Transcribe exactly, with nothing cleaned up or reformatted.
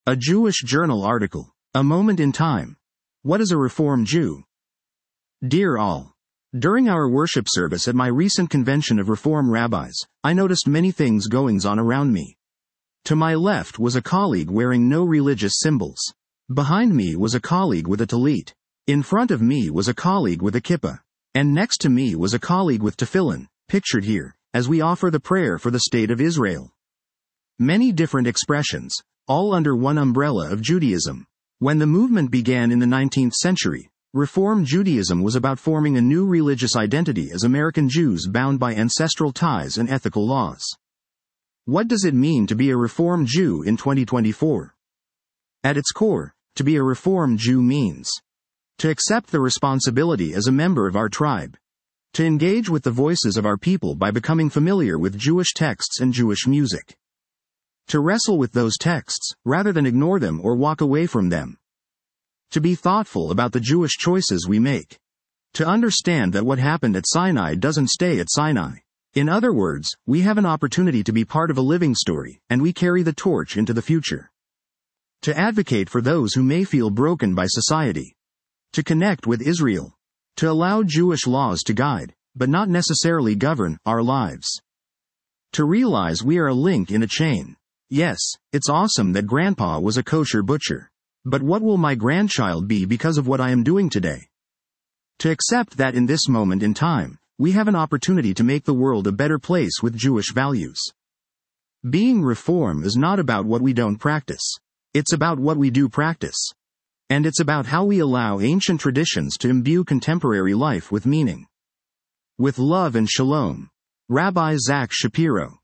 A Jewish Journal article. A moment in time. What is a Reform Jew? Dear all. During our worship service at my recent convention of Reform rabbis, I noticed many things goings on around me. To my left was a colleague wearing no religious symbols. Behind me was a colleague with a tallit. In front of me was a colleague with a kippah. And next to me was a colleague with tefillin, pictured here, as we offer the prayer for the state of Israel. Many different expressions, all under one umbrella of Judaism. When the movement began in the nineteenth century, Reform Judaism was about forming a new religious identity as American Jews bound by ancestral ties and ethical laws. What does it mean to be a Reform Jew in twenty twenty-four? At its core, to be a Reform Jew means to accept the responsibility as a member of our tribe, to engage with the voices of our people by becoming familiar with Jewish texts and Jewish music, to wrestle with those texts, rather than ignore them or walk away from them, to be thoughtful about the Jewish choices we make, to understand that what happened at Sinai doesn't stay at Sinai. In other words, we have an opportunity to be part of a living story, and we carry the torch into the future. To advocate for those who may feel broken by society. To connect with Israel. To allow Jewish laws to guide, but not necessarily govern, our lives. To realize we are a link in a chain. Yes, it's awesome that Grandpa was a kosher butcher. But what will my grandchild be because of what I am doing today? To accept that in this moment in time, we have an opportunity to make the world a better place with Jewish values. Being Reform is not about what we don't practice. It's about what we do practice. And it's about how we allow ancient traditions to imbue contemporary life with meaning. With love and shalom. Rabbi Zach Shapiro.